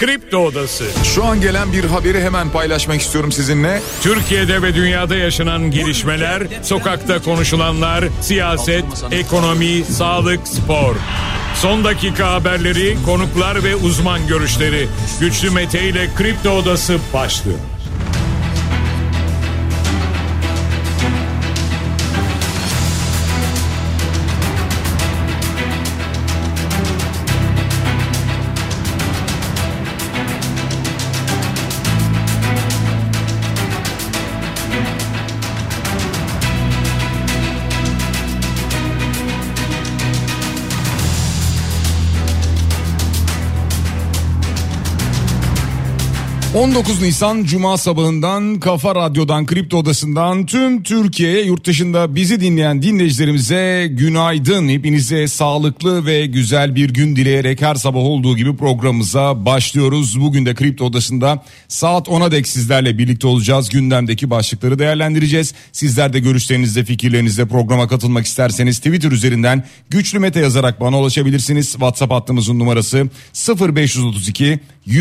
Kripto Odası. Şu an gelen bir haberi hemen paylaşmak istiyorum sizinle. Türkiye'de ve dünyada yaşanan gelişmeler, sokakta konuşulanlar, siyaset, ekonomi, sağlık, spor. Son dakika haberleri, konuklar ve uzman görüşleri. Güçlü Mete ile Kripto Odası başlıyor. ...19 Nisan Cuma sabahından Kafa Radyo'dan, Kripto Odası'ndan tüm Türkiye'ye, yurt dışında bizi dinleyen dinleyicilerimize günaydın. Hepinize sağlıklı ve güzel bir gün dileyerek her sabah olduğu gibi programımıza başlıyoruz. Bugün de Kripto Odası'nda saat 10'a dek sizlerle birlikte olacağız. Gündemdeki başlıkları değerlendireceğiz. Sizler de görüşlerinizle, fikirlerinizle programa katılmak isterseniz Twitter üzerinden Güçlü Mete yazarak bana ulaşabilirsiniz. WhatsApp hattımızın numarası 0532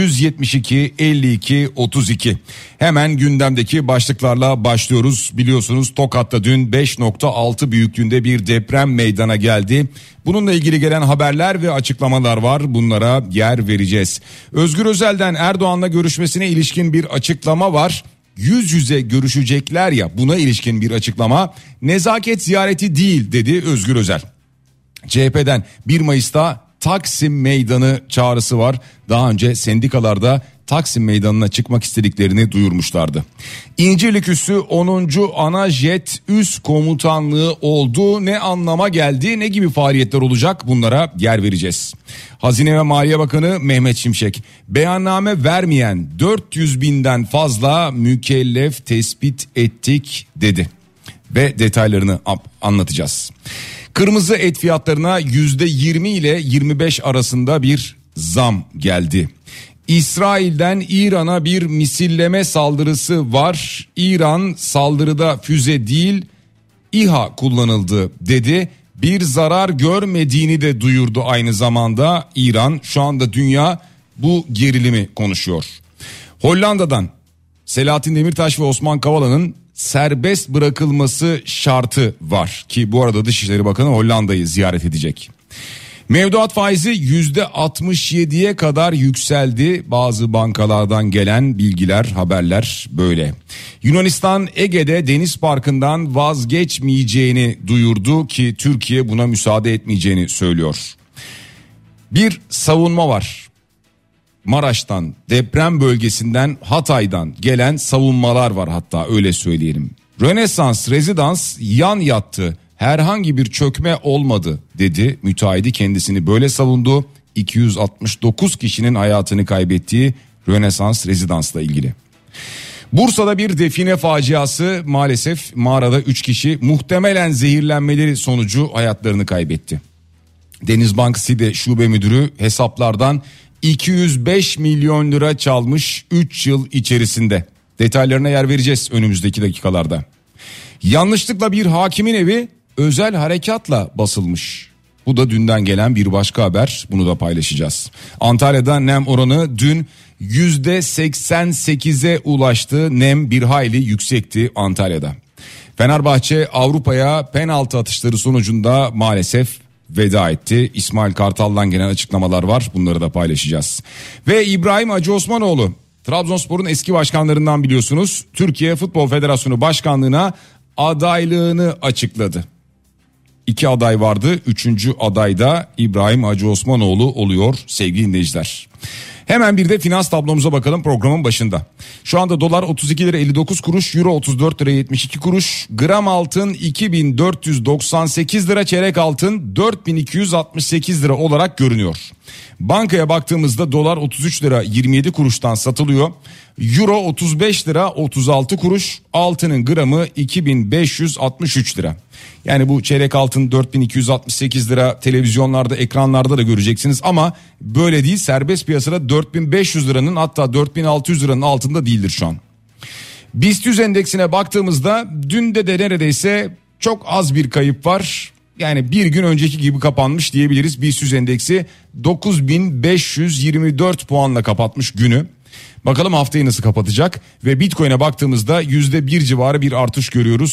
172 52 32. Hemen gündemdeki başlıklarla başlıyoruz. Biliyorsunuz Tokat'ta dün 5.6 büyüklüğünde bir deprem meydana geldi. Bununla ilgili gelen haberler ve açıklamalar var. Bunlara yer vereceğiz. Özgür Özel'den Erdoğan'la görüşmesine ilişkin bir açıklama var. Yüz yüze görüşecekler ya, buna ilişkin bir açıklama. Nezaket ziyareti değil dedi Özgür Özel. CHP'den 1 Mayıs'ta Taksim Meydanı çağrısı var. Daha önce sendikalarda Taksim Meydanı'na çıkmak istediklerini duyurmuşlardı. İncirlik Üssü 10. Ana Jet Üs Komutanlığı oldu. Ne anlama geldi, ne gibi faaliyetler olacak, bunlara yer vereceğiz. Hazine ve Maliye Bakanı Mehmet Şimşek, beyanname vermeyen 400 binden fazla mükellef tespit ettik dedi. Ve detaylarını anlatacağız. Kırmızı et fiyatlarına %20 ile 25 arasında bir zam geldi. İsrail'den İran'a bir misilleme saldırısı var. İran saldırıda füze değil İHA kullanıldı dedi. Bir zarar görmediğini de duyurdu aynı zamanda İran. Şu anda dünya bu gerilimi konuşuyor. Hollanda'dan Selahattin Demirtaş ve Osman Kavala'nın serbest bırakılması şartı var ki bu arada Dışişleri Bakanı Hollanda'yı ziyaret edecek. Mevduat faizi %67'ye kadar yükseldi. Bazı bankalardan gelen bilgiler, haberler böyle. Yunanistan Ege'de deniz parkından vazgeçmeyeceğini duyurdu ki Türkiye buna müsaade etmeyeceğini söylüyor. Bir savunma var. Maraş'tan, deprem bölgesinden, Hatay'dan gelen savunmalar var, hatta öyle söyleyelim. Rönesans rezidans yan yattı, herhangi bir çökme olmadı dedi. Müteahhidi kendisini böyle savundu. 269 kişinin hayatını kaybettiği Rönesans rezidansla ilgili. Bursa'da bir define faciası, maalesef mağarada 3 kişi muhtemelen zehirlenmeleri sonucu hayatlarını kaybetti. Denizbank SİDE Şube Müdürü hesaplardan 205 milyon lira çalmış 3 yıl içerisinde. Detaylarına yer vereceğiz önümüzdeki dakikalarda. Yanlışlıkla bir hakimin evi özel harekatla basılmış. Bu da dünden gelen bir başka haber, bunu da paylaşacağız. Antalya'da nem oranı dün %88'e ulaştı. Nem bir hayli yüksekti Antalya'da. Fenerbahçe Avrupa'ya penaltı atışları sonucunda maalesef veda etti. İsmail Kartal'dan gelen açıklamalar var, bunları da paylaşacağız. Ve İbrahim Hacı Osmanoğlu, Trabzonspor'un eski başkanlarından biliyorsunuz, Türkiye Futbol Federasyonu Başkanlığı'na adaylığını açıkladı. 2 aday vardı, 3. aday da İbrahim Hacı Osmanoğlu oluyor sevgili dinleyiciler. Hemen bir de finans tablomuza bakalım programın başında. Şu anda dolar 32 lira 59 kuruş, euro 34 lira 72 kuruş, gram altın 2498 lira, çeyrek altın 4268 lira olarak görünüyor. Bankaya baktığımızda dolar 33 lira 27 kuruştan satılıyor. Euro 35 lira 36 kuruş, altının gramı 2563 lira. Yani bu çeyrek altın 4268 lira televizyonlarda, ekranlarda da göreceksiniz ama böyle değil, serbest piyasada 4500 liranın, hatta 4600 liranın altında değildir şu an. BIST 100 endeksine baktığımızda dün de neredeyse çok az bir kayıp var. yani bir gün önceki gibi kapanmış diyebiliriz. BIST endeksi 9524 puanla kapatmış günü. Bakalım haftayı nasıl kapatacak ve Bitcoin'e baktığımızda %1 civarı bir artış görüyoruz.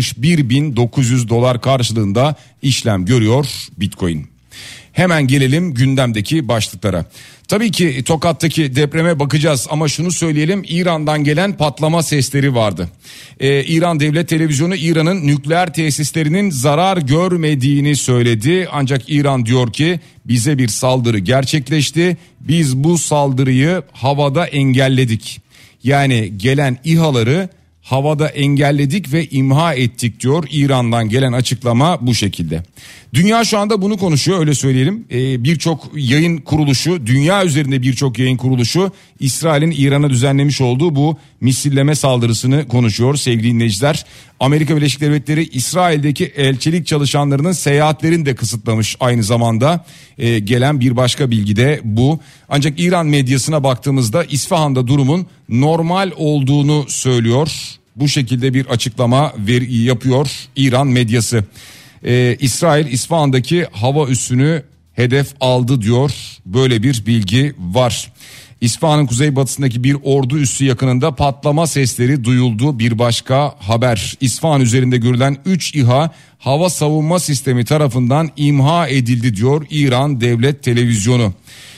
61.900 dolar karşılığında işlem görüyor Bitcoin. Hemen gelelim gündemdeki başlıklara. Tabii ki Tokat'taki depreme bakacağız ama şunu söyleyelim, İran'dan gelen patlama sesleri vardı. İran Devlet Televizyonu İran'ın nükleer tesislerinin zarar görmediğini söyledi. Ancak İran diyor ki bize bir saldırı gerçekleşti. Biz bu saldırıyı havada engelledik. Yani gelen İHA'ları havada engelledik ve imha ettik diyor. İran'dan gelen açıklama bu şekilde. Dünya şu anda bunu konuşuyor, öyle söyleyelim. Birçok yayın kuruluşu, dünya üzerinde birçok yayın kuruluşu İsrail'in İran'a düzenlemiş olduğu bu misilleme saldırısını konuşuyor sevgili dinleyiciler. Amerika Birleşik Devletleri İsrail'deki elçilik çalışanlarının seyahatlerini de kısıtlamış aynı zamanda. Gelen bir başka bilgi de bu. Ancak İran medyasına baktığımızda İsfahan'da durumun normal olduğunu söylüyor. Bu şekilde bir açıklama yapıyor İran medyası. İsrail İsfahan'daki hava üssünü hedef aldı diyor. Böyle bir bilgi var. İsfahan'ın kuzeybatısındaki bir ordu üssü yakınında patlama sesleri duyuldu. Bir başka haber. İsfahan üzerinde görülen 3 İHA hava savunma sistemi tarafından imha edildi diyor İran Devlet Televizyonu.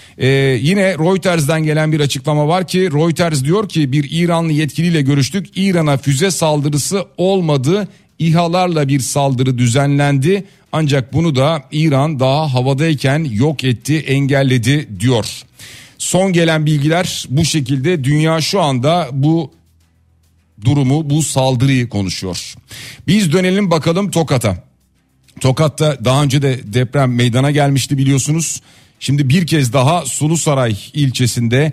Yine Reuters'den gelen bir açıklama var ki Reuters diyor ki bir İranlı yetkiliyle görüştük. İran'a füze saldırısı olmadı. İHA'larla bir saldırı düzenlendi. Ancak bunu da İran daha havadayken yok etti, engelledi diyor. Son gelen bilgiler bu şekilde. Dünya şu anda bu durumu, bu saldırıyı konuşuyor. Biz dönelim bakalım Tokat'a. Tokat'ta daha önce de deprem meydana gelmişti biliyorsunuz. Şimdi bir kez daha Sulusaray ilçesinde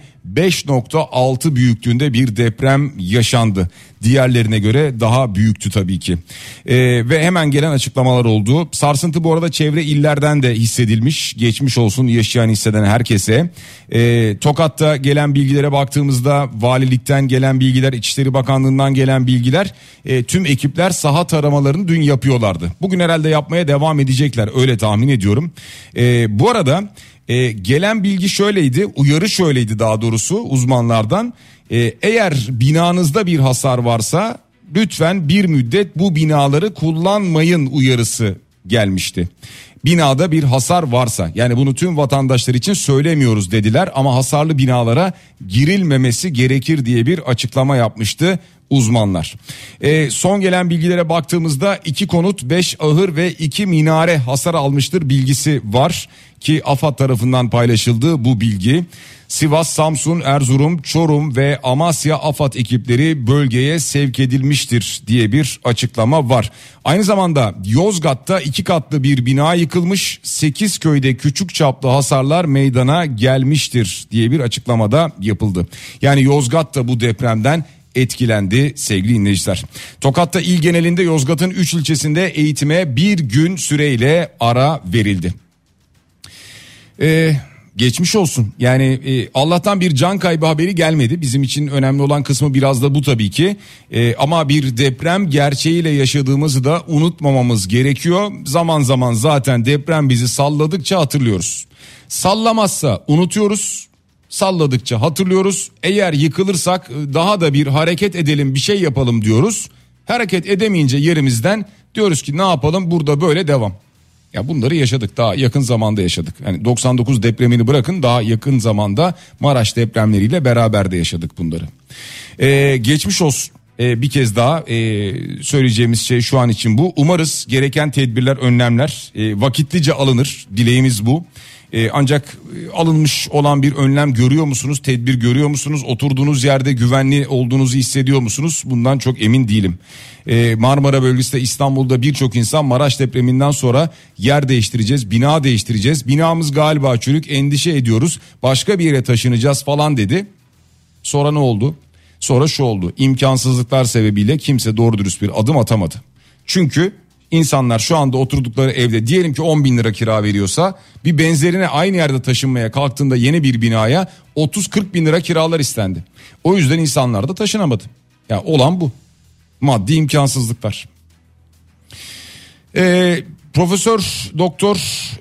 5.6 büyüklüğünde bir deprem yaşandı. Diğerlerine göre daha büyüktü tabii ki. Ve hemen gelen açıklamalar oldu. Sarsıntı bu arada çevre illerden de hissedilmiş. Geçmiş olsun yaşayan hisseden herkese. Tokat'ta gelen bilgilere baktığımızda valilikten gelen bilgiler, İçişleri Bakanlığı'ndan gelen bilgiler, tüm ekipler saha taramalarını dün yapıyorlardı. Bugün herhalde yapmaya devam edecekler, öyle tahmin ediyorum. Bu arada gelen bilgi şöyleydi, uyarı şöyleydi daha doğrusu uzmanlardan. Eğer binanızda bir hasar varsa lütfen bir müddet bu binaları kullanmayın uyarısı gelmişti. Binada bir hasar varsa, yani bunu tüm vatandaşlar için söylemiyoruz dediler ama hasarlı binalara girilmemesi gerekir diye bir açıklama yapmıştı uzmanlar. Son gelen bilgilere baktığımızda 2 konut, 5 ahır ve 2 minare hasar almıştır bilgisi var ki AFAD tarafından paylaşıldı bu bilgi. Sivas, Samsun, Erzurum, Çorum ve Amasya AFAD ekipleri bölgeye sevk edilmiştir diye bir açıklama var. Aynı zamanda Yozgat'ta 2 katlı bir bina yıkılmış, 8 köyde küçük çaplı hasarlar meydana gelmiştir diye bir açıklamada yapıldı. Yani Yozgat da bu depremden etkilendi sevgili dinleyiciler. Tokat'ta il genelinde Yozgat'ın 3 ilçesinde eğitime bir gün süreyle ara verildi. Geçmiş olsun. Yani Allah'tan bir can kaybı haberi gelmedi. Bizim için önemli olan kısmı biraz da bu tabii ki. Ama bir deprem gerçeğiyle yaşadığımızı da unutmamamız gerekiyor. Zaman zaman zaten deprem bizi salladıkça hatırlıyoruz. Sallamazsa unutuyoruz. Salladıkça hatırlıyoruz. Eğer yıkılırsak daha da bir hareket edelim, bir şey yapalım diyoruz. Hareket edemeyince yerimizden diyoruz ki ne yapalım, burada böyle devam. Ya bunları yaşadık, daha yakın zamanda yaşadık. Yani 99 depremini bırakın, daha yakın zamanda Maraş depremleriyle beraber de yaşadık bunları. Geçmiş olsun. Bir kez daha söyleyeceğimiz şey şu an için bu. Umarız gereken tedbirler, önlemler vakitlice alınır. Dileğimiz bu. Ancak alınmış olan bir önlem görüyor musunuz? Tedbir görüyor musunuz? Oturduğunuz yerde güvenli olduğunuzu hissediyor musunuz? Bundan çok emin değilim. Marmara bölgesinde, İstanbul'da birçok insan Maraş depreminden sonra yer değiştireceğiz, bina değiştireceğiz. Binamız galiba çürük, endişe ediyoruz. Başka bir yere taşınacağız falan dedi. Sonra ne oldu? Sonra şu oldu. İmkansızlıklar sebebiyle kimse doğru dürüst bir adım atamadı. Çünkü İnsanlar şu anda oturdukları evde diyelim ki 10 bin lira kira veriyorsa, bir benzerine aynı yerde taşınmaya kalktığında yeni bir binaya 30-40 bin lira kiralar istendi. O yüzden insanlar da taşınamadı. Yani olan bu. Maddi imkansızlıklar. Profesör Doktor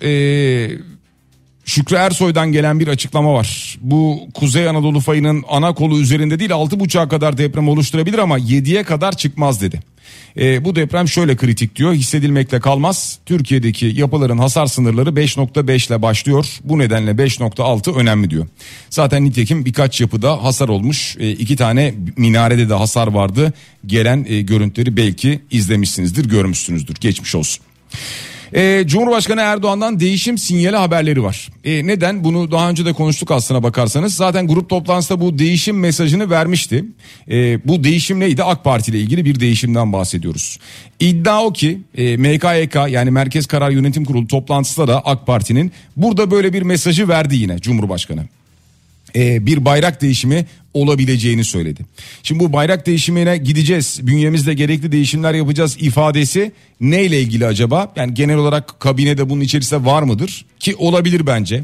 Şükrü Ersoy'dan gelen bir açıklama var. Bu Kuzey Anadolu fayının ana kolu üzerinde değil 6.5'a kadar deprem oluşturabilir ama 7'ye kadar çıkmaz dedi. Bu deprem şöyle kritik diyor, hissedilmekle kalmaz. Türkiye'deki yapıların hasar sınırları 5.5 ile başlıyor. Bu nedenle 5.6 önemli diyor. Zaten nitekim birkaç yapıda hasar olmuş. 2 tane minarede de hasar vardı. Gelen görüntüleri belki izlemişsinizdir, görmüşsünüzdür. Geçmiş olsun. Cumhurbaşkanı Erdoğan'dan değişim sinyali haberleri var. Neden? Bunu daha önce de konuştuk aslına bakarsanız. Zaten grup toplantısında bu değişim mesajını vermişti. Bu değişim neydi? AK Parti ile ilgili bir değişimden bahsediyoruz. İddia o ki MKYK yani Merkez Karar Yönetim Kurulu toplantısında da AK Parti'nin burada böyle bir mesajı verdi yine Cumhurbaşkanı. Bir bayrak değişimi olabileceğini söyledi. Şimdi bu bayrak değişimine gideceğiz, bünyemizde gerekli değişimler yapacağız ifadesi neyle ilgili acaba? Yani genel olarak kabinede bunun içerisinde var mıdır? Ki olabilir bence.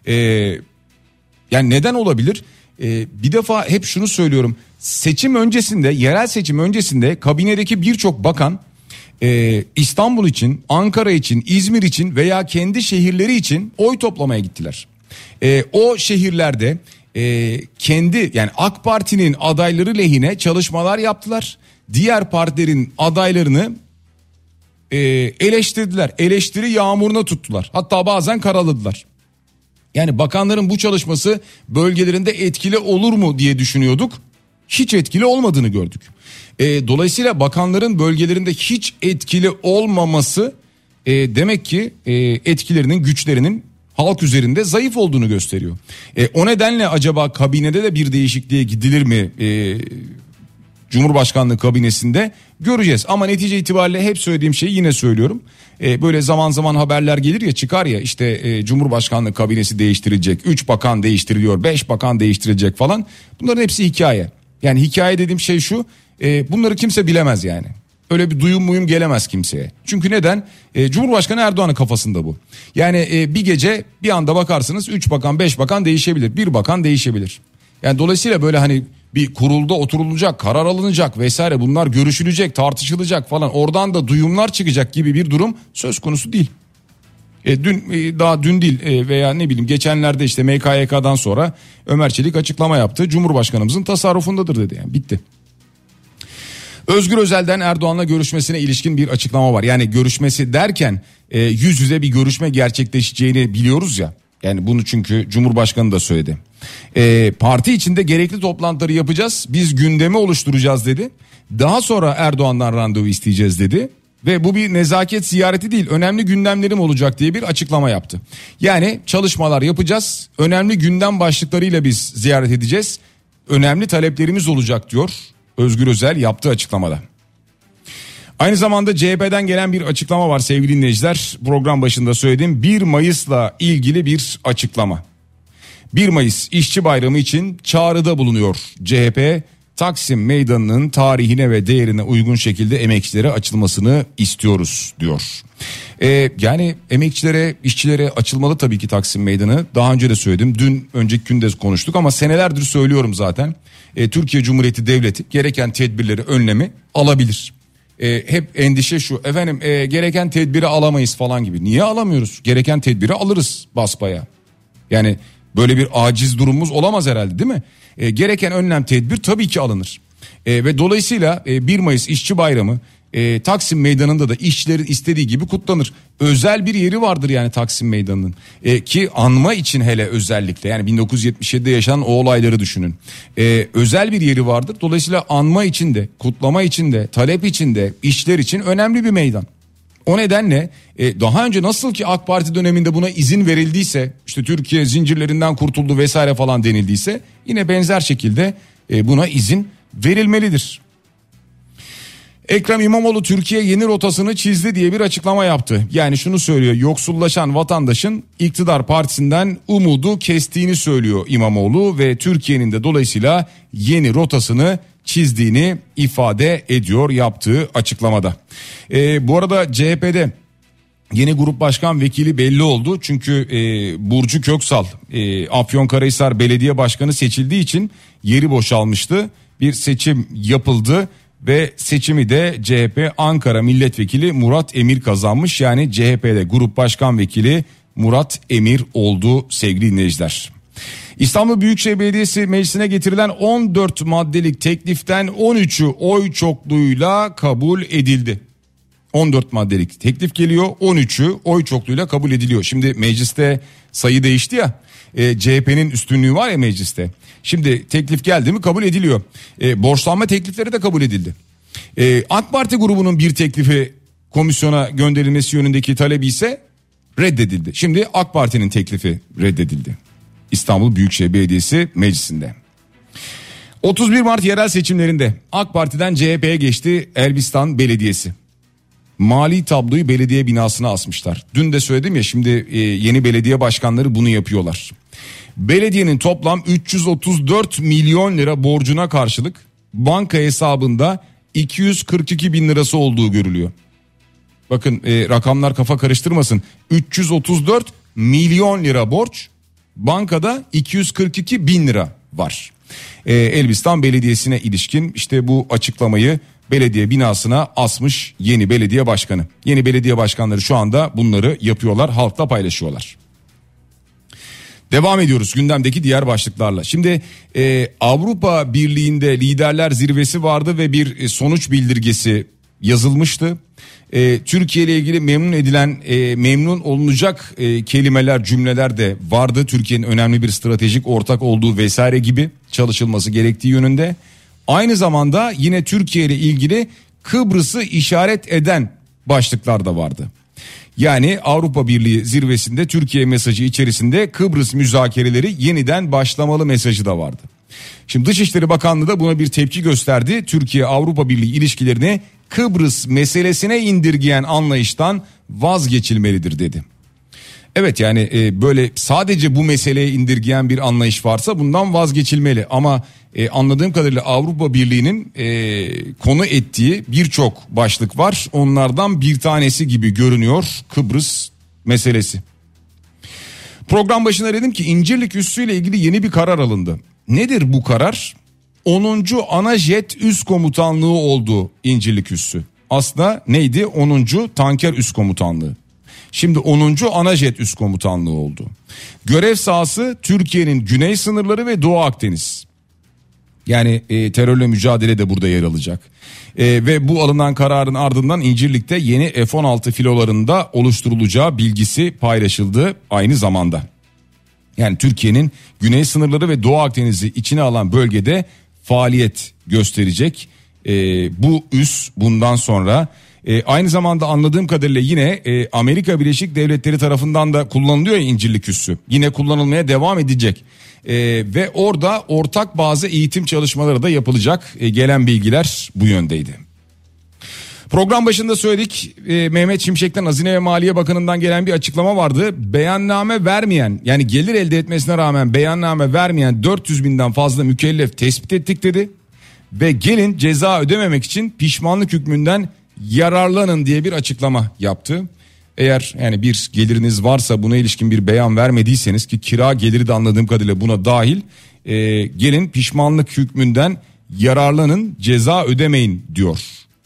Yani neden olabilir? Bir defa hep şunu söylüyorum. Seçim öncesinde, yerel seçim öncesinde kabinedeki birçok bakan İstanbul için, Ankara için, İzmir için veya kendi şehirleri için oy toplamaya gittiler. O şehirlerde kendi yani AK Parti'nin adayları lehine çalışmalar yaptılar. Diğer partilerin adaylarını eleştirdiler. Eleştiri yağmuruna tuttular. Hatta bazen karaladılar. Yani bakanların bu çalışması bölgelerinde etkili olur mu diye düşünüyorduk. Hiç etkili olmadığını gördük. Dolayısıyla bakanların bölgelerinde hiç etkili olmaması demek ki etkilerinin, güçlerinin halk üzerinde zayıf olduğunu gösteriyor. O nedenle acaba kabinede de bir değişikliğe gidilir mi? Cumhurbaşkanlığı kabinesinde göreceğiz. Ama netice itibariyle hep söylediğim şeyi yine söylüyorum. Böyle zaman zaman haberler gelir ya, çıkar ya işte Cumhurbaşkanlığı kabinesi değiştirilecek. 3 bakan değiştiriliyor, 5 bakan değiştirilecek falan. Bunların hepsi hikaye. Yani hikaye dediğim şey şu, bunları kimse bilemez yani. Öyle bir duyum muyum gelemez kimseye. Çünkü neden? Cumhurbaşkanı Erdoğan'ın kafasında bu. Yani bir gece bir anda bakarsınız 3 bakan 5 bakan değişebilir. 1 bakan değişebilir. Yani dolayısıyla böyle hani bir kurulda oturulacak, karar alınacak vesaire, bunlar görüşülecek, tartışılacak falan, oradan da duyumlar çıkacak gibi bir durum söz konusu değil. Daha dün değil veya ne bileyim geçenlerde işte MKYK'dan sonra Ömer Çelik açıklama yaptı. Cumhurbaşkanımızın tasarrufundadır dedi, yani bitti. Özgür Özel'den Erdoğan'la görüşmesine ilişkin bir açıklama var. Yani görüşmesi derken yüz yüze bir görüşme gerçekleşeceğini biliyoruz ya. Yani bunu çünkü Cumhurbaşkanı da söyledi. Parti içinde gerekli toplantıları yapacağız. Biz gündemi oluşturacağız dedi. Daha sonra Erdoğan'dan randevu isteyeceğiz dedi. Ve bu bir nezaket ziyareti değil, önemli gündemlerim olacak diye bir açıklama yaptı. Yani çalışmalar yapacağız. Önemli gündem başlıklarıyla biz ziyaret edeceğiz. Önemli taleplerimiz olacak diyor Özgür Özel yaptığı açıklamada. Aynı zamanda CHP'den gelen bir açıklama var sevgili dinleyiciler. Program başında söyledim, 1 Mayıs'la ilgili bir açıklama. 1 Mayıs İşçi Bayramı için çağrıda bulunuyor CHP. Taksim Meydanı'nın tarihine ve değerine uygun şekilde emekçilere açılmasını istiyoruz diyor. Yani emekçilere, işçilere açılmalı tabii ki Taksim Meydanı. Daha önce de söyledim, dün önceki gün de konuştuk ama senelerdir söylüyorum zaten. Türkiye Cumhuriyeti Devleti gereken tedbirleri, önlemi alabilir. Hep endişe şu, efendim gereken tedbiri alamayız falan gibi. Niye alamıyoruz? Gereken tedbiri alırız basbayağı. Yani böyle bir aciz durumumuz olamaz herhalde, değil mi? Gereken önlem, tedbir tabii ki alınır. Ve dolayısıyla 1 Mayıs İşçi Bayramı Taksim Meydanı'nda da işçilerin istediği gibi kutlanır. Özel bir yeri vardır yani Taksim Meydanı'nın. Ki anma için hele özellikle, yani 1977'de yaşanan o olayları düşünün. Özel bir yeri vardır. Dolayısıyla anma için de, kutlama için de, talep için de, işçiler için önemli bir meydan. O nedenle daha önce nasıl ki AK Parti döneminde buna izin verildiyse, işte Türkiye zincirlerinden kurtuldu vesaire falan denildiyse, yine benzer şekilde buna izin verilmelidir. Ekrem İmamoğlu Türkiye yeni rotasını çizdi diye bir açıklama yaptı. Yani şunu söylüyor, yoksullaşan vatandaşın iktidar partisinden umudu kestiğini söylüyor İmamoğlu ve Türkiye'nin de dolayısıyla yeni rotasını çizdiğini ifade ediyor yaptığı açıklamada. Bu arada CHP'de yeni grup başkan vekili belli oldu. Çünkü Burcu Köksal Afyonkarahisar Belediye Başkanı seçildiği için yeri boşalmıştı. Bir seçim yapıldı ve seçimi de CHP Ankara Milletvekili Murat Emir kazanmış. Yani CHP'de Grup Başkan Vekili Murat Emir oldu sevgili dinleyiciler. İstanbul Büyükşehir Belediyesi meclisine getirilen 14 maddelik tekliften 13'ü oy çokluğuyla kabul edildi. 14 maddelik teklif geliyor, 13'ü oy çokluğuyla kabul ediliyor. Şimdi mecliste sayı değişti ya, CHP'nin üstünlüğü var ya mecliste. Şimdi teklif geldi mi kabul ediliyor. Borçlanma teklifleri de kabul edildi. AK Parti grubunun bir teklifi komisyona gönderilmesi yönündeki talebi ise reddedildi. Şimdi AK Parti'nin teklifi reddedildi. İstanbul Büyükşehir Belediyesi meclisinde. 31 Mart yerel seçimlerinde AK Parti'den CHP'ye geçti Elbistan Belediyesi. Mali tabloyu belediye binasına asmışlar. Dün de söyledim ya, şimdi yeni belediye başkanları bunu yapıyorlar. Belediyenin toplam 334 milyon lira borcuna karşılık banka hesabında 242 bin lirası olduğu görülüyor. Bakın rakamlar kafa karıştırmasın. 334 milyon lira borç, bankada 242 bin lira var. Elbistan Belediyesi'ne ilişkin işte bu açıklamayı belediye binasına asmış yeni belediye başkanı. Yeni belediye başkanları şu anda bunları yapıyorlar, halkla paylaşıyorlar. Devam ediyoruz gündemdeki diğer başlıklarla. Şimdi Avrupa Birliği'nde liderler zirvesi vardı ve bir sonuç bildirgesi yazılmıştı. Türkiye ile ilgili memnun olunacak kelimeler, cümleler de vardı. Türkiye'nin önemli bir stratejik ortak olduğu vesaire gibi çalışılması gerektiği yönünde. Aynı zamanda yine Türkiye ile ilgili Kıbrıs'ı işaret eden başlıklar da vardı. Yani Avrupa Birliği zirvesinde Türkiye mesajı içerisinde Kıbrıs müzakereleri yeniden başlamalı mesajı da vardı. Şimdi Dışişleri Bakanlığı da buna bir tepki gösterdi. Türkiye Avrupa Birliği ilişkilerini Kıbrıs meselesine indirgeyen anlayıştan vazgeçilmelidir dedi. Evet, yani böyle sadece bu meseleye indirgeyen bir anlayış varsa bundan vazgeçilmeli. Ama anladığım kadarıyla Avrupa Birliği'nin konu ettiği birçok başlık var. Onlardan bir tanesi gibi görünüyor Kıbrıs meselesi. Program başında dedim ki İncirlik Üssü ile ilgili yeni bir karar alındı. Nedir bu karar? 10. Anajet Üst Komutanlığı oldu İncirlik Üssü. Aslında neydi? 10. Tanker Üst Komutanlığı. Şimdi 10. Anajet Üst Komutanlığı oldu. Görev sahası Türkiye'nin güney sınırları ve Doğu Akdeniz. Yani terörle mücadele de burada yer alacak. Ve bu alınan kararın ardından İncirlik'te yeni F-16 filolarında oluşturulacağı bilgisi paylaşıldı aynı zamanda. Yani Türkiye'nin güney sınırları ve Doğu Akdeniz'i içine alan bölgede faaliyet gösterecek bu üs bundan sonra. Aynı zamanda anladığım kadarıyla yine Amerika Birleşik Devletleri tarafından da kullanılıyor ya İncirlik Üssü. Yine kullanılmaya devam edecek. Ve orada ortak bazı eğitim çalışmaları da yapılacak. Gelen bilgiler bu yöndeydi. Program başında söyledik, Mehmet Şimşek'ten Hazine ve Maliye Bakanı'ndan gelen bir açıklama vardı. Beyanname vermeyen, yani gelir elde etmesine rağmen beyanname vermeyen 400 binden fazla mükellef tespit ettik dedi. Ve gelin ceza ödememek için pişmanlık hükmünden yararlanın diye bir açıklama yaptı. Eğer yani bir geliriniz varsa buna ilişkin bir beyan vermediyseniz, ki kira geliri de anladığım kadarıyla buna dahil, gelin pişmanlık hükmünden yararlanın, ceza ödemeyin diyor.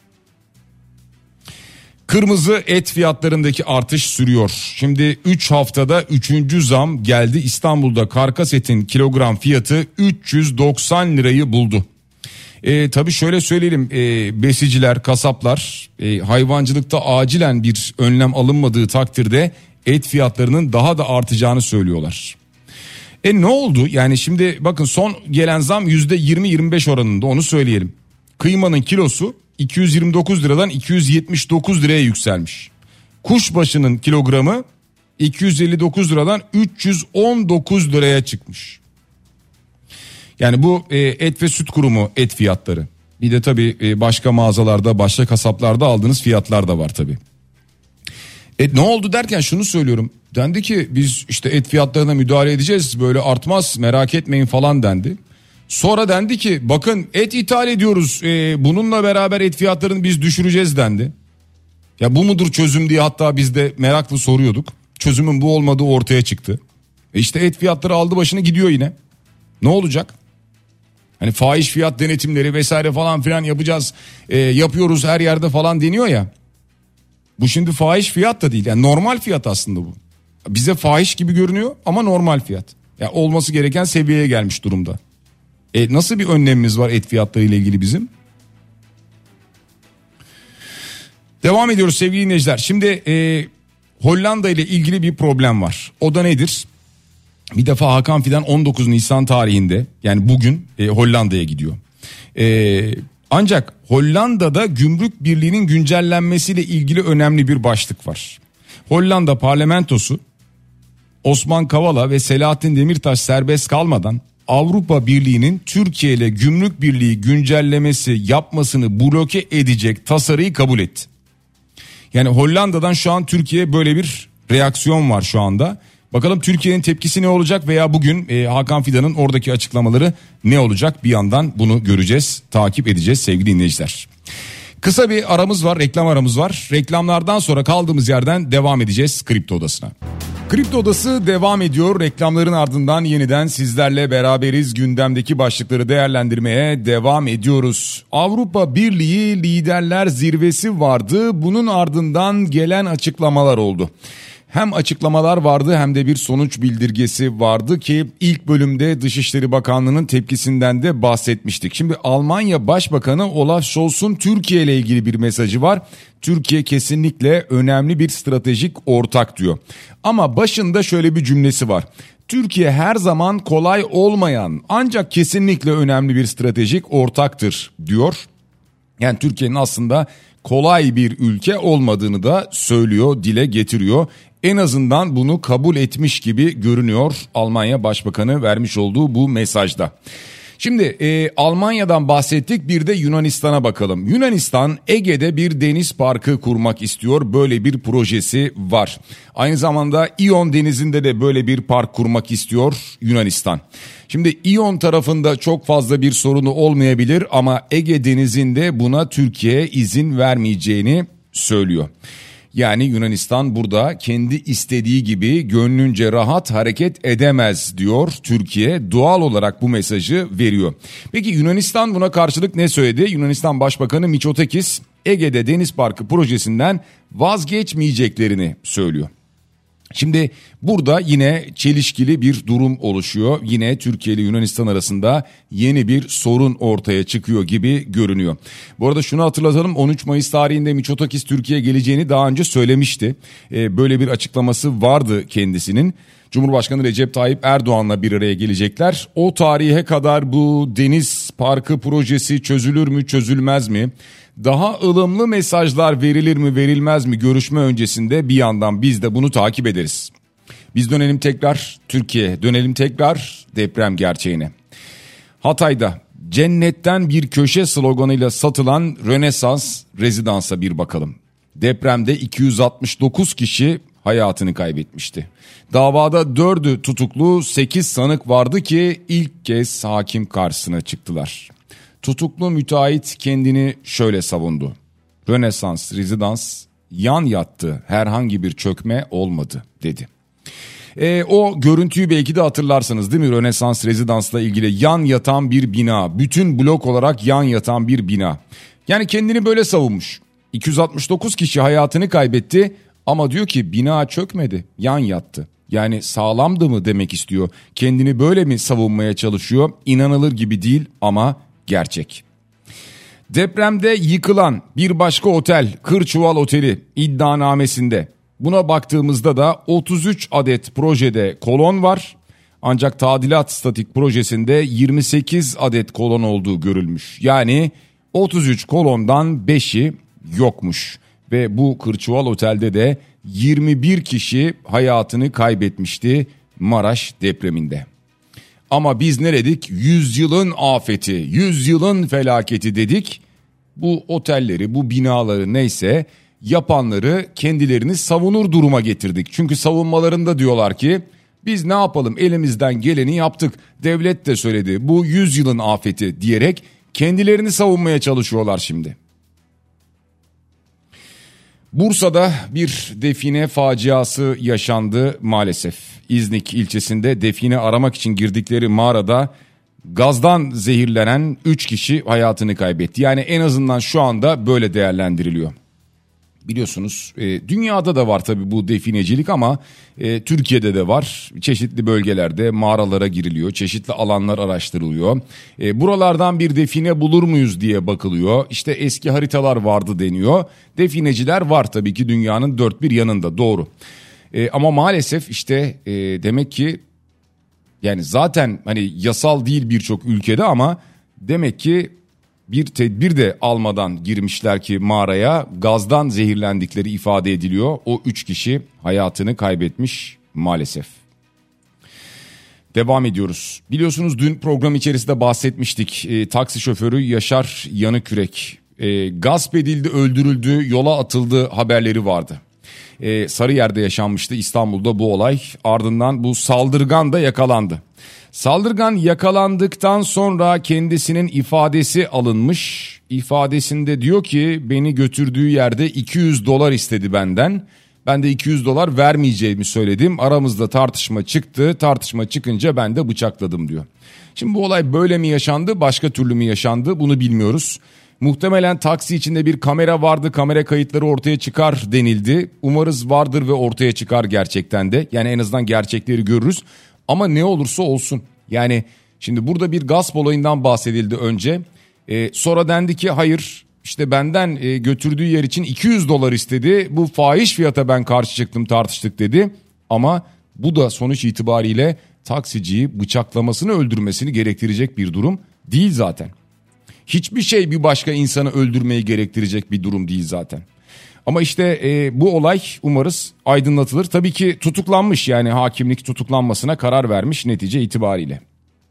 Kırmızı et fiyatlarındaki artış sürüyor. Şimdi 3 haftada 3. zam geldi. İstanbul'da karkas etin kilogram fiyatı 390 lirayı buldu. Tabii şöyle söyleyelim, besiciler, kasaplar hayvancılıkta acilen bir önlem alınmadığı takdirde et fiyatlarının daha da artacağını söylüyorlar. Ne oldu? Yani şimdi bakın, son gelen zam %20-25 oranında, onu söyleyelim. Kıymanın kilosu 229 liradan 279 liraya yükselmiş. Kuşbaşının kilogramı 259 liradan 319 liraya çıkmış. Yani bu et ve süt kurumu et fiyatları. Bir de tabii başka mağazalarda, başka kasaplarda aldığınız fiyatlar da var tabii. Ne oldu derken şunu söylüyorum. Dendi ki biz işte et fiyatlarına müdahale edeceğiz, böyle artmaz, merak etmeyin falan dendi. Sonra dendi ki bakın et ithal ediyoruz, bununla beraber et fiyatlarını biz düşüreceğiz dendi. Ya bu mudur çözüm diye hatta biz de meraklı soruyorduk. Çözümün bu olmadığı ortaya çıktı. İşte et fiyatları aldı başını gidiyor yine. Ne olacak? Hani fahiş fiyat denetimleri vesaire falan filan yapacağız, yapıyoruz her yerde falan deniyor ya. Bu şimdi fahiş fiyat da değil, yani normal fiyat aslında bu. Bize fahiş gibi görünüyor ama normal fiyat. Yani olması gereken seviyeye gelmiş durumda. Nasıl bir önlemimiz var et fiyatları ile ilgili bizim? Devam ediyoruz sevgili dinleyiciler. Şimdi Hollanda ile ilgili bir problem var. O da nedir? Bir defa Hakan Fidan 19 Nisan tarihinde, yani bugün Hollanda'ya gidiyor. Ancak Hollanda'da gümrük birliğinin güncellenmesiyle ilgili önemli bir başlık var. Hollanda parlamentosu Osman Kavala ve Selahattin Demirtaş serbest kalmadan Avrupa Birliği'nin Türkiye ile gümrük birliği güncellemesi yapmasını bloke edecek tasarıyı kabul etti. Yani Hollanda'dan şu an Türkiye'ye böyle bir reaksiyon var şu anda. Bakalım Türkiye'nin tepkisi ne olacak veya bugün Hakan Fidan'ın oradaki açıklamaları ne olacak? Bir yandan bunu göreceğiz, takip edeceğiz sevgili dinleyiciler. Kısa bir aramız var, reklam aramız var. Reklamlardan sonra kaldığımız yerden devam edeceğiz Kripto Odası'na. Kripto Odası devam ediyor. Reklamların ardından yeniden sizlerle beraberiz. Gündemdeki başlıkları değerlendirmeye devam ediyoruz. Avrupa Birliği Liderler Zirvesi vardı. Bunun ardından gelen açıklamalar oldu. Hem açıklamalar vardı hem de bir sonuç bildirgesi vardı ki ilk bölümde Dışişleri Bakanlığı'nın tepkisinden de bahsetmiştik. Şimdi Almanya Başbakanı Olaf Scholz'un Türkiye ile ilgili bir mesajı var. Türkiye kesinlikle önemli bir stratejik ortak diyor. Ama başında şöyle bir cümlesi var. Türkiye her zaman kolay olmayan ancak kesinlikle önemli bir stratejik ortaktır diyor. Yani Türkiye'nin aslında kolay bir ülke olmadığını da söylüyor, dile getiriyor. En azından bunu kabul etmiş gibi görünüyor Almanya Başbakanı vermiş olduğu bu mesajda. Şimdi Almanya'dan bahsettik, bir de Yunanistan'a bakalım. Yunanistan Ege'de bir deniz parkı kurmak istiyor, böyle bir projesi var. Aynı zamanda İyon denizinde de böyle bir park kurmak istiyor Yunanistan. Şimdi İyon tarafında çok fazla bir sorunu olmayabilir ama Ege denizinde buna Türkiye izin vermeyeceğini söylüyor. Yani Yunanistan burada kendi istediği gibi gönlünce rahat hareket edemez diyor Türkiye. Doğal olarak bu mesajı veriyor. Peki Yunanistan buna karşılık ne söyledi? Yunanistan Başbakanı Mitsotakis Ege'de Deniz Parkı projesinden vazgeçmeyeceklerini söylüyor. Şimdi burada yine çelişkili bir durum oluşuyor. Yine Türkiye ile Yunanistan arasında yeni bir sorun ortaya çıkıyor gibi görünüyor. Bu arada şunu hatırlatalım, 13 Mayıs tarihinde Mitsotakis Türkiye'ye geleceğini daha önce söylemişti. Böyle bir açıklaması vardı kendisinin. Cumhurbaşkanı Recep Tayyip Erdoğan'la bir araya gelecekler. O tarihe kadar bu deniz parkı projesi çözülür mü, çözülmez mi? Daha ılımlı mesajlar verilir mi, verilmez mi görüşme öncesinde bir yandan biz de bunu takip ederiz. Biz dönelim tekrar Türkiye'ye, dönelim tekrar deprem gerçeğine. Hatay'da cennetten bir köşe sloganıyla satılan Rönesans rezidansa bir bakalım. Depremde 269 kişi hayatını kaybetmişti. Davada 4'ü tutuklu, 8 sanık vardı ki ilk kez hakim karşısına çıktılar. Tutuklu müteahhit kendini şöyle savundu. Rönesans rezidans yan yattı, herhangi bir çökme olmadı dedi. O görüntüyü belki de hatırlarsınız değil mi? Rönesans rezidansla ilgili yan yatan bir bina, bütün blok olarak yan yatan bir bina. Yani kendini böyle savunmuş. 269 kişi hayatını kaybetti ama diyor ki bina çökmedi, yan yattı. Yani sağlamdı mı demek istiyor. Kendini böyle mi savunmaya çalışıyor? İnanılır gibi değil ama gerçek. Depremde yıkılan bir başka otel, Kırçuval Oteli iddianamesinde. Buna baktığımızda da 33 adet projede kolon var. Ancak tadilat statik projesinde 28 adet kolon olduğu görülmüş. Yani 33 kolondan 5'i yokmuş. Ve bu Kırçuval Otel'de de 21 kişi hayatını kaybetmişti Maraş depreminde. Ama biz ne dedik? 100 yılın afeti, 100 yılın felaketi dedik. Bu otelleri, bu binaları neyse yapanları kendilerini savunur duruma getirdik. Çünkü savunmalarında diyorlar ki biz ne yapalım, elimizden geleni yaptık. Devlet de söyledi, bu 100 yılın afeti diyerek kendilerini savunmaya çalışıyorlar şimdi. Bursa'da bir define faciası yaşandı maalesef. İznik ilçesinde define aramak için girdikleri mağarada Gazdan zehirlenen 3 kişi hayatını kaybetti. Yani en azından şu anda böyle değerlendiriliyor. Biliyorsunuz dünyada da var tabii bu definecilik ama Türkiye'de de var. Çeşitli bölgelerde mağaralara giriliyor, çeşitli alanlar araştırılıyor. Buralardan bir define bulur muyuz diye bakılıyor. İşte eski haritalar vardı deniyor. Defineciler var tabii ki dünyanın dört bir yanında, doğru. Ama maalesef işte demek ki yani zaten hani yasal değil birçok ülkede ama demek ki bir tedbir de almadan girmişler ki mağaraya, gazdan zehirlendikleri ifade ediliyor. O 3 kişi hayatını kaybetmiş maalesef. Devam ediyoruz. Biliyorsunuz dün program içerisinde bahsetmiştik. Taksi şoförü Yaşar Yanıkürek gasp edildi, öldürüldü, yola atıldı haberleri vardı. Sarıyer'de yaşanmıştı İstanbul'da bu olay. Ardından bu saldırgan da yakalandı. Saldırgan yakalandıktan sonra kendisinin ifadesi alınmış. İfadesinde diyor ki beni götürdüğü yerde $200 istedi benden. Ben de $200 vermeyeceğimi söyledim. Aramızda tartışma çıktı. Tartışma çıkınca ben de bıçakladım diyor. Şimdi bu olay böyle mi yaşandı, başka türlü mü yaşandı bunu bilmiyoruz. Muhtemelen taksi içinde bir kamera vardı, kamera kayıtları ortaya çıkar denildi. Umarız vardır ve ortaya çıkar gerçekten de. Yani en azından gerçekleri görürüz. Ama ne olursa olsun. Yani şimdi burada bir gasp olayından bahsedildi önce. Sonra dendi ki hayır işte benden götürdüğü yer için $200 istedi. Bu fahiş fiyata ben karşı çıktım, tartıştık dedi. Ama bu da sonuç itibariyle taksiciyi bıçaklamasını, öldürmesini gerektirecek bir durum değil zaten. Hiçbir şey bir başka insanı öldürmeyi gerektirecek bir durum değil zaten. Ama işte bu olay umarız aydınlatılır. Tabii ki tutuklanmış, yani hakimlik tutuklanmasına karar vermiş netice itibariyle.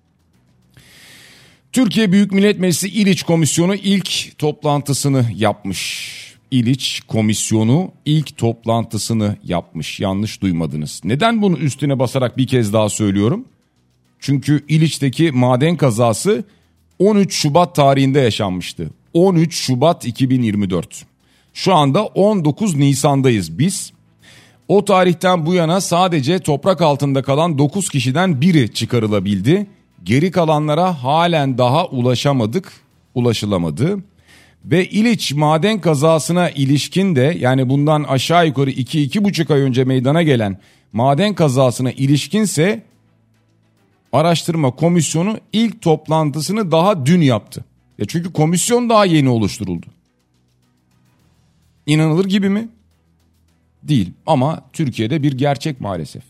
Türkiye Büyük Millet Meclisi İliç Komisyonu ilk toplantısını yapmış. İliç Komisyonu ilk toplantısını yapmış. Yanlış duymadınız. Neden bunu üstüne basarak bir kez daha söylüyorum? Çünkü İliç'teki maden kazası 13 Şubat tarihinde yaşanmıştı. 13 Şubat 2024. Şu anda 19 Nisan'dayız biz. O tarihten bu yana sadece toprak altında kalan 9 kişiden biri çıkarılabildi. Geri kalanlara halen daha ulaşılamadı. Ve İliç maden kazasına ilişkin de, yani bundan aşağı yukarı 2-2,5 ay önce meydana gelen maden kazasına ilişkinse araştırma komisyonu ilk toplantısını daha dün yaptı. Çünkü komisyon daha yeni oluşturuldu. İnanılır gibi mi? Değil ama Türkiye'de bir gerçek maalesef.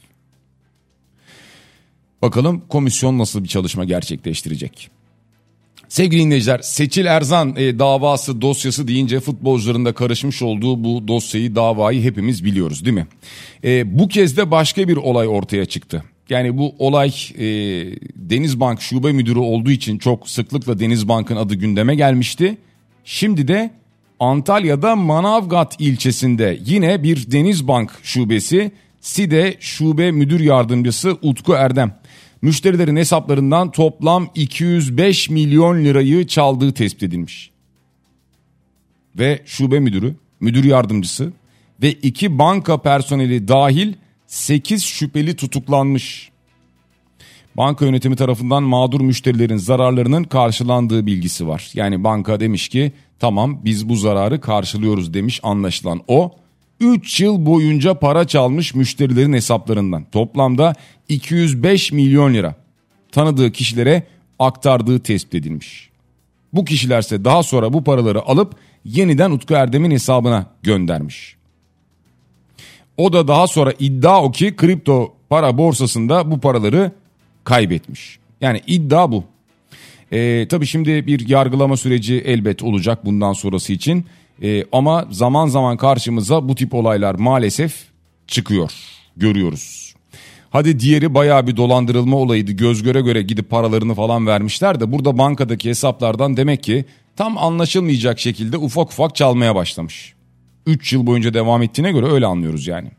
Bakalım komisyon nasıl bir çalışma gerçekleştirecek? Sevgili dinleyiciler, Seçil Erzan davası dosyası deyince futbolcuların da karışmış olduğu bu dosyayı, davayı hepimiz biliyoruz değil mi? Bu kez de başka bir olay ortaya çıktı. Yani bu olay Denizbank Şube Müdürü olduğu için çok sıklıkla Denizbank'ın adı gündeme gelmişti. Şimdi de Antalya'da Manavgat ilçesinde yine bir Denizbank şubesi, SİDE Şube Müdür Yardımcısı Utku Erdem, müşterilerin hesaplarından toplam 205 milyon lirayı çaldığı tespit edilmiş. Ve şube müdürü, müdür yardımcısı ve 2 banka personeli dahil 8 şüpheli tutuklanmış. Banka yönetimi tarafından mağdur müşterilerin zararlarının karşılandığı bilgisi var. Yani banka demiş ki tamam biz bu zararı karşılıyoruz demiş, anlaşılan o. 3 yıl boyunca para çalmış müşterilerin hesaplarından. Toplamda 205 milyon lira tanıdığı kişilere aktardığı tespit edilmiş. Bu kişilerse daha sonra bu paraları alıp yeniden Utku Erdem'in hesabına göndermiş. O da daha sonra iddia o ki kripto para borsasında bu paraları kaybetmiş. Yani iddia bu. Tabii şimdi bir yargılama süreci elbet olacak bundan sonrası için. Ama zaman zaman karşımıza bu tip olaylar maalesef çıkıyor, görüyoruz. Hadi diğeri bayağı bir dolandırılma olayıydı, göz göre göre gidip paralarını falan vermişler de burada bankadaki hesaplardan demek ki tam anlaşılmayacak şekilde ufak ufak çalmaya başlamış. 3 yıl boyunca devam ettiğine göre öyle anlıyoruz yani.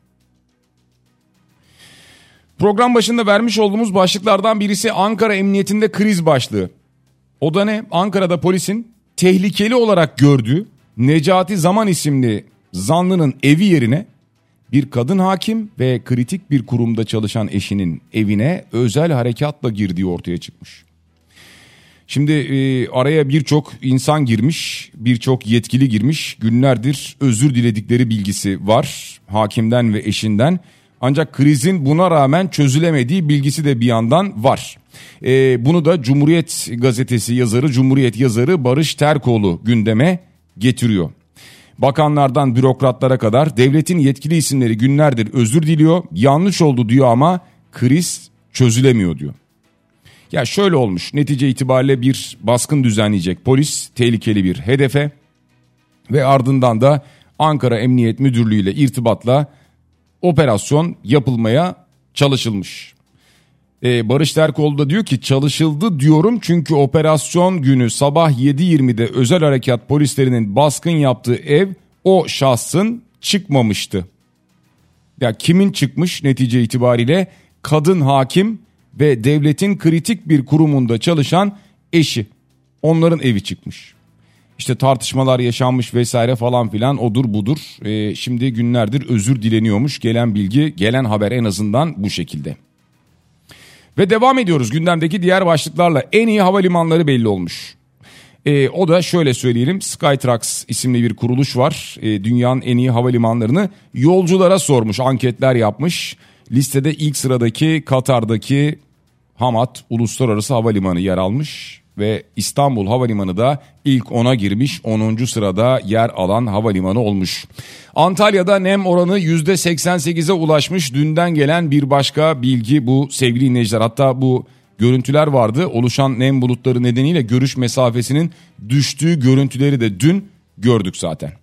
Program başında vermiş olduğumuz başlıklardan birisi Ankara Emniyetinde kriz başlığı. O da ne? Ankara'da polisin tehlikeli olarak gördüğü Necati Zaman isimli zanlının evi yerine bir kadın hakim ve kritik bir kurumda çalışan eşinin evine özel harekatla girdiği ortaya çıkmış. Şimdi araya birçok insan girmiş, birçok yetkili girmiş. Günlerdir özür diledikleri bilgisi var hakimden ve eşinden. Ancak krizin buna rağmen çözülemediği bilgisi de bir yandan var. Bunu da Cumhuriyet gazetesi yazarı, Cumhuriyet yazarı Barış Terkoğlu gündeme getiriyor. Bakanlardan bürokratlara kadar devletin yetkili isimleri günlerdir özür diliyor. Yanlış oldu diyor ama kriz çözülemiyor diyor. Ya şöyle olmuş, netice itibariyle bir baskın düzenleyecek polis tehlikeli bir hedefe ve ardından da Ankara Emniyet Müdürlüğü ile irtibatla operasyon yapılmaya çalışılmış. Barış Terkoğlu da diyor ki çalışıldı diyorum çünkü operasyon günü sabah 7.20'de özel harekat polislerinin baskın yaptığı ev o şahsın çıkmamıştı. Ya kimin çıkmış netice itibariyle? Kadın hakim ve devletin kritik bir kurumunda çalışan eşi. Onların evi çıkmış. İşte tartışmalar yaşanmış vesaire falan filan odur budur. Şimdi günlerdir özür dileniyormuş. Gelen bilgi, gelen haber en azından bu şekilde. Ve devam ediyoruz gündemdeki diğer başlıklarla. En iyi havalimanları belli olmuş. O da şöyle söyleyelim, Skytrax isimli bir kuruluş var. Dünyanın en iyi havalimanlarını yolculara sormuş, anketler yapmış. Listede ilk sıradaki Katar'daki Hamad Uluslararası Havalimanı yer almış. Ve İstanbul Havalimanı da ilk 10'a girmiş, 10. sırada yer alan havalimanı olmuş. Antalya'da nem oranı %88'e ulaşmış. Dünden gelen bir başka bilgi bu sevgili dinleyiciler. Hatta bu görüntüler vardı. Oluşan nem bulutları nedeniyle görüş mesafesinin düştüğü görüntüleri de dün gördük zaten.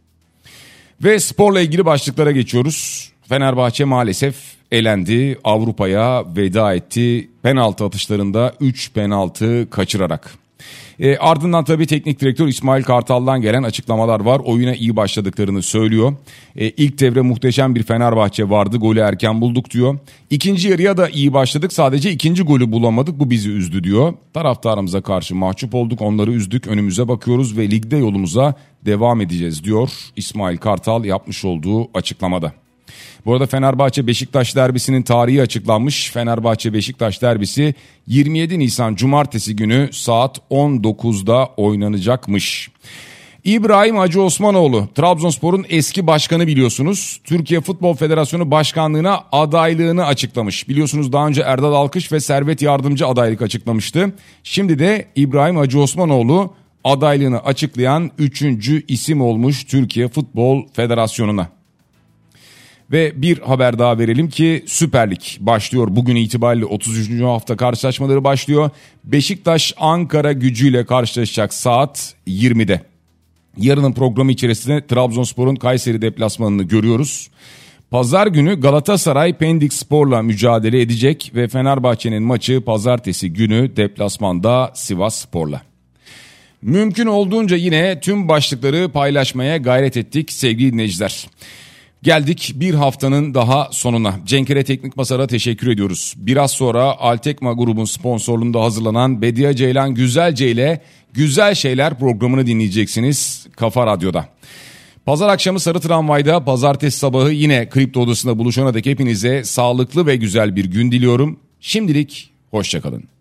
Ve sporla ilgili başlıklara geçiyoruz. Fenerbahçe maalesef elendi, Avrupa'ya veda etti. Penaltı atışlarında 3 penaltı kaçırarak. Ardından tabii teknik direktör İsmail Kartal'dan gelen açıklamalar var. Oyuna iyi başladıklarını söylüyor. İlk devre muhteşem bir Fenerbahçe vardı. Golü erken bulduk diyor. İkinci yarıya da iyi başladık. Sadece ikinci golü bulamadık. Bu bizi üzdü diyor. Taraftarımıza karşı mahcup olduk. Onları üzdük. Önümüze bakıyoruz ve ligde yolumuza devam edeceğiz diyor İsmail Kartal yapmış olduğu açıklamada. Bu arada Fenerbahçe-Beşiktaş derbisinin tarihi açıklanmış. Fenerbahçe-Beşiktaş derbisi 27 Nisan Cumartesi günü saat 19'da oynanacakmış. İbrahim Hacı Osmanoğlu, Trabzonspor'un eski başkanı biliyorsunuz. Türkiye Futbol Federasyonu Başkanlığı'na adaylığını açıklamış. Biliyorsunuz daha önce Erdal Alkış ve Servet Yardımcı adaylık açıklamıştı. Şimdi de İbrahim Hacı Osmanoğlu adaylığını açıklayan 3. isim olmuş Türkiye Futbol Federasyonu'na. Ve bir haber daha verelim ki Süper Lig başlıyor. Bugün itibariyle 33. hafta karşılaşmaları başlıyor. Beşiktaş Ankara Gücü'yle karşılaşacak saat 20'de. Yarının programı içerisinde Trabzonspor'un Kayseri deplasmanını görüyoruz. Pazar günü Galatasaray Pendik Spor'la mücadele edecek ve Fenerbahçe'nin maçı pazartesi günü deplasmanda Sivas Spor'la. Mümkün olduğunca yine tüm başlıkları paylaşmaya gayret ettik sevgili dinleyiciler. Geldik bir haftanın daha sonuna. Cenkere Teknik Masar'a teşekkür ediyoruz. Biraz sonra Altekma grubun sponsorluğunda hazırlanan Bediye Ceylan Güzelce ile Güzel Şeyler programını dinleyeceksiniz Kafa Radyo'da. Pazar akşamı Sarı Tramvay'da, pazartesi sabahı yine Kripto Odası'nda buluşana dek hepinize sağlıklı ve güzel bir gün diliyorum. Şimdilik hoşça kalın.